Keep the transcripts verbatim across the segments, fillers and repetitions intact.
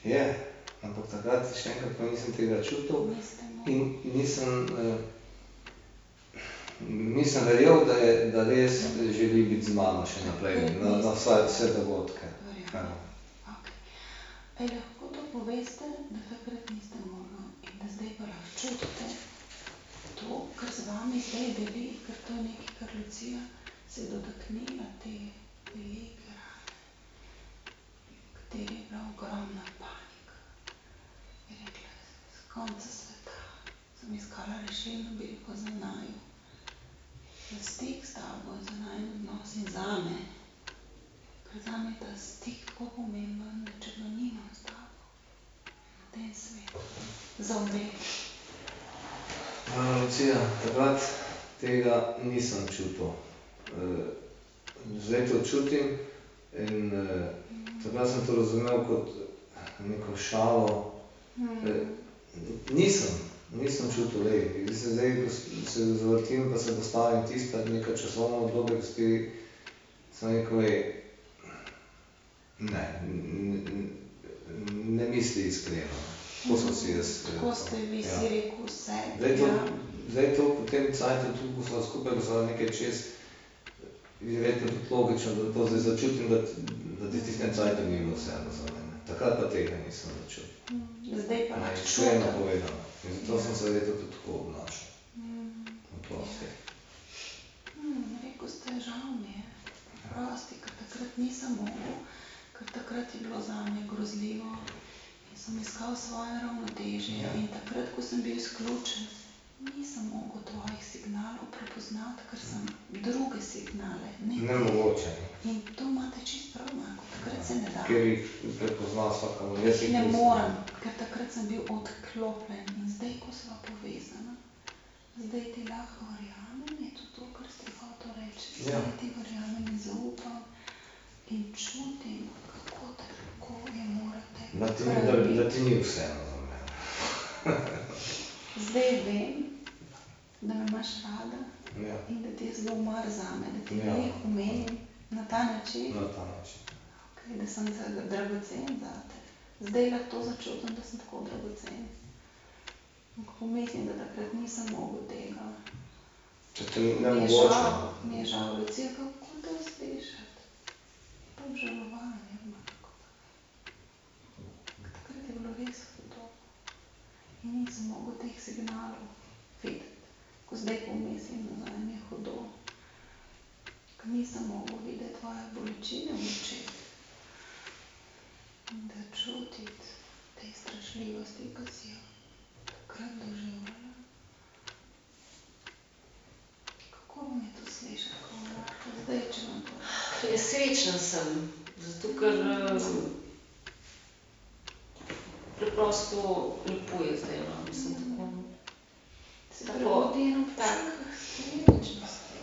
Je, ampak takrat še enkrat pa nisem tega čutil in nisem, nisem verjel, da je, da res želi biti z mano še naprej, na, na vsa, vse dogodke. Ej, lahko to poveste, da takrat niste mogli in da zdaj pa lahko čutite to, kar z vami zdaj deli, ker to je nekaj, kar Lucija se je dotaknila te velike rane, v kateri je bila ogromna panika. Je rekla, s konca sveta sem iskala rešilno bilko za naju. Za stik s tabo, za najin odnos in zame. Ker zame je ta stik tako pomemben, da če ga nimam s tabo, na tem svetu, za obe. Lucija, takrat tega nisem čutil. Zdaj to čutim in takrat sem to razumel kot neko šalo. Nisem, nisem čutil, glej, zdaj, ko se zavrtim pa se postavim tista neka časovna obdobja, ko si sem rekel, glej, ne, ne misli iskreno. Tako sem si jaz rekel. Tako ste vi si rekel vse. Zdaj to, zdaj to po tem cajtu, tudi ko sva skupaj, ko sva nekaj čez, je verjetno tudi logično, da to zdaj začutim, da, da ti v tistem cajtu ni bilo vseeno za mene. Takrat pa tega nisem začutil. Zdaj pa lahko čutim. Iskreno povedano. In zato sem se verjetno tudi tako obnašal. Oprosti. Rekel ste, žal mi je. Oprosti, ker takrat nisem mogel, ker takrat je bilo zame grozljivo in sem iskal svoje ravnotežje in takrat, ko sem bil izključen, nisem mogel tvojih signalov prepoznati, ker sem druge signale. Nemogoče. In to imate čisto prav, Marko, takrat se ne da. Ker jih prepozna vsaka. Jih ne morem, ker takrat sem bil odklopljen in zdaj, ko sva povezana, zdaj ti lahko verjamem, je to to, kar ste hotel reči. Zdaj ti verjamem in zaupam in čutim, kako težko je morate krviti. Da ti ni vseeno za mene. Zdaj vem, da me imaš rada in da ti je zelo mar zame, da ti ne omenim na ta način. Na ta način. Okej, da sem dragocen zate. Zdaj lahko to začutim, da sem tako dragocen. Ko mislim, da takrat nisem mogel tega. Če te nemogoče. Mi je žal, Lucija, kako to slišati? Pa obžalovanje, Marko. Takrat je bilo res hudo. In nisem mogel teh signalov videti. Ko zdaj pomislim nazaj, mi je hudo. Ker nisem mogel videti tvoje bolečine v očeh. In da čutiti te strašljivosti, ko si jo takrat doživljala. Kako vam je to slišati, ko vam Marko zdaj, če vam to... Ja, srečna sem, zato ker preprosto lepo je zdaj, no, mislim, tako. Se prebudi en občutek srečnosti.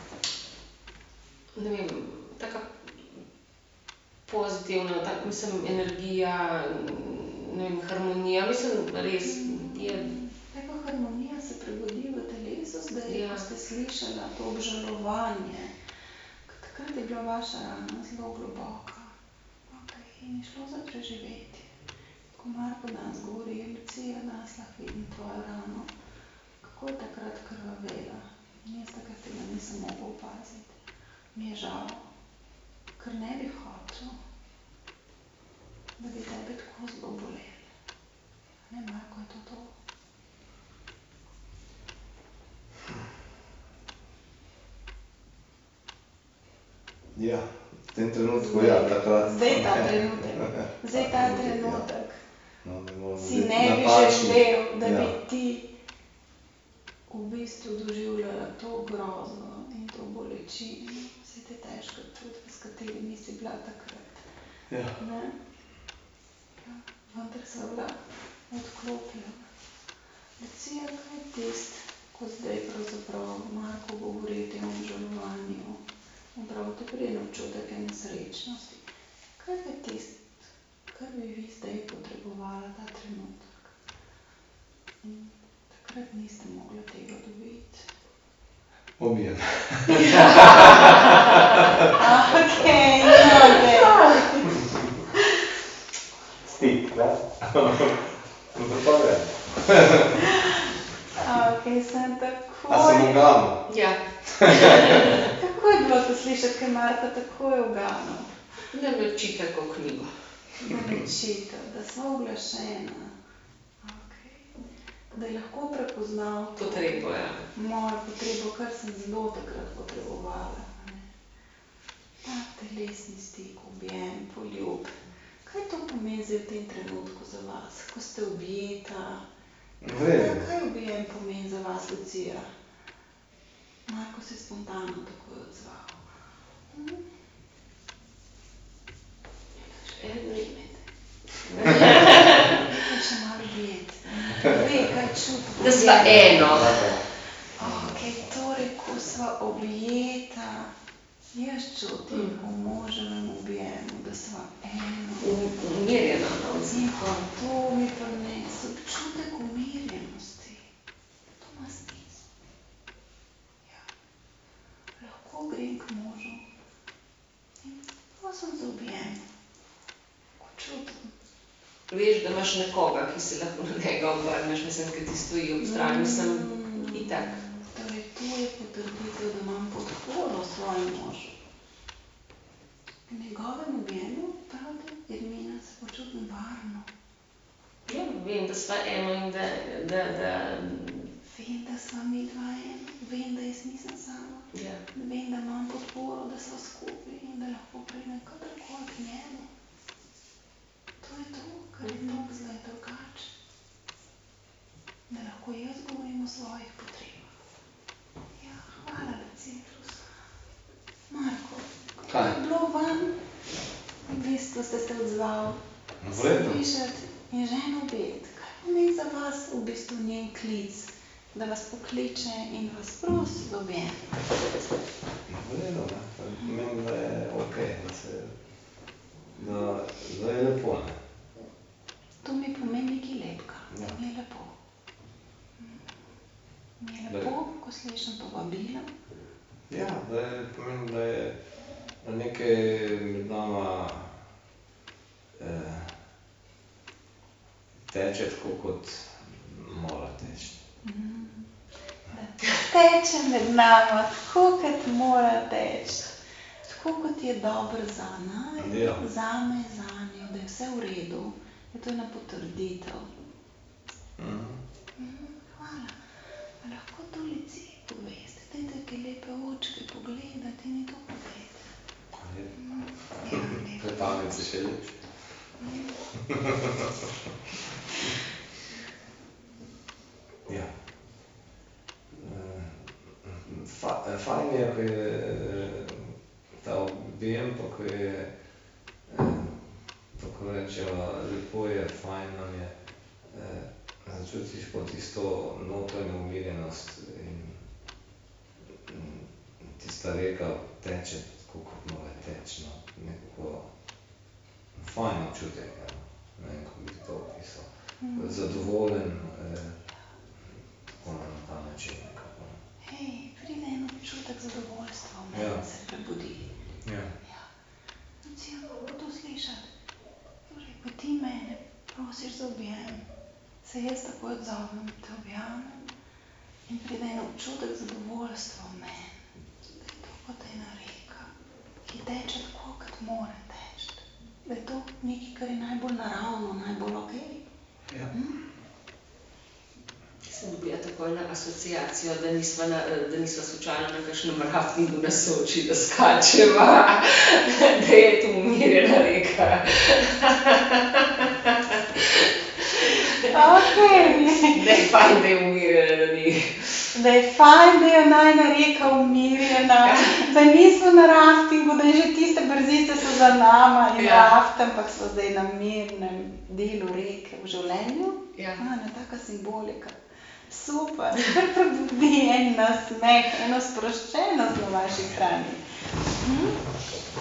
Ne vem, taka pozitivna, tak, mislim, energija, ne vem, harmonija, mislim, res je. Neka harmonija se prebudi v telesu zdaj, ko ste slišala to obžalovanje. Takrat je bila vaša rana zelo globoka. Okej, in je šlo za preživetje. Ko Marko danes govori, Lucija, danes lahko vidim tvojo rano, kako je takrat krvavela. In jaz takrat tega nisem mogel opaziti. Mi je žal, ker ne bi hotel, da bi tebe tako zelo bolelo. Ne, Marko, je to to? Ja, v tem trenutku ja, takrat. Zdaj ta trenutek. Zdaj ta trenutek. Si ne bi želel, da bi ti v bistvu doživljala to grozo in to bolečino, vse te težke občutke, s katerimi si bila takrat. Ne? Ja, vendar sva bila odklopljena. Lucija, kaj je tisto, ko zdaj pravzaprav Marko govori o tem obžalovanju, prav te pride občutek ene srečnosti. Kaj je tisto, kar bi vi zdaj potrebovala ta trenutek? In takrat niste mogla tega dobiti. Objem. Okej, no, okej. stik, ne? No, to pa gre. Okej, sem takoj. A sem uganil? Ja. Kako je bilo to slišati, kaj Marta takoj uganil? Ne me čita ko knjigo. Da me čita, da sva uglašena. Okej. Da je lahko prepoznal to. Potrebo, ja. Mojo potrebo, kar sem zelo takrat potrebovala. Ta telesni stik, objem, poljub. Kaj to pomeni zdaj v tem trenutku za vas, ko ste objeta? Vredno. Kaj objem pomeni za vas, Lucija? Marko se je spontano takoj odzval. En minut. Še malo objeti. Ve, kaj čuti. Da sva eno. Okej, torej, ko sva objeta, jaz čutim v moževem objemu, da sva eno. Umirjena, no. In pa to mi prinese občutek umirjenosti. To ima smisel. Ja. Lahko grem k možu in prosim za objem. Ko čutim. Veš, da imaš nekoga, ki se lahko na njega obrneš, mislim, ker ti stoji ob strani, sem itak. Torej, to je potrditev, da imam podporo v svojem možu. V njegovem objemu, pravi Ermina, se počutim varno. Ja, vem, da sva eno in da, da, da... Vem, da sva mi dva eno. Vem, da jaz nisem sama. Ja. Vem, da imam podporo, da sva skupaj in da lahko pridem kadarkoli k njemu. To je to, kar je toliko zdaj drugače. Da lahko jaz govorim o svojih potrebah. Ja, hvala, Lucija. Marko, kako je bilo vam? V bistvu ste se odzval. Vredno. Slišati in ženo objeti. Kaj pomeni za vas v bistvu njen klic? Da vas pokliče in vas prosi za objem. Vredno, ne. To pomeni, da je okej, da se, da, da je lepo, ne. To mi pomeni nekaj lepega. Ja. Mi je lepo. Mi je lepo, ko slišim to vabilo. Ja, da je, pomeni, da je, da nekaj med nama eh, teče tako, kot mora teči. Da teče med nama, tako kot mora teči. Tako kot je dobro za naju, Ja. zame, zanjo, da je vse v redu. Da to je ena potrditev. Hvala. A lahko to Luciji poveste? Dajte kaj lepe očke pogledati in mi to poveste. Ja, lepo. Trepalnice še lepše. Ja. Fa, fajn je, ko je ta objem, pa ko je, tako rečeva, lepo je, fajn nam je, začutiš pa tisto notranjo umirjenost in tista reka teče tako, kot mora teči, no. Nekako fajn občutek, ja. Ne vem, kako bi to opisal. Zadovoljen, tako na ta način nekako. Hej, pride en občutek zadovoljstva v meni, Ja. se prebudi. Ja. Ja. Lucija, kako to slišati? Torej, ko ti mene prosiš za objem, se jaz takoj odzovem, te objamem in pride en občutek zadovoljstva v meni. Da je to kot ena reka, ki teče tako, kot mora teči. Da je to nekaj, kar je najbolj naravno, najbolj okej. Ja. Sem dobila takoj na asociacijo, da nisva, na, da nisva slučajno na kakšnem raftingu na Soči, da skačeva, da je to umirjena reka. Okej. Da je fajn, da je umirjena, da ni. Da je fajn, da je najina reka umirjena, da nismo na raftingu, da je že tiste brzice so za nama in Ja. raft, ampak so zdaj na mirnem delu reke v življenju. Ja. A, ena taka simbolika. Super, kar prebudi en nasmeh, eno sproščenost na vaši strani. Hm?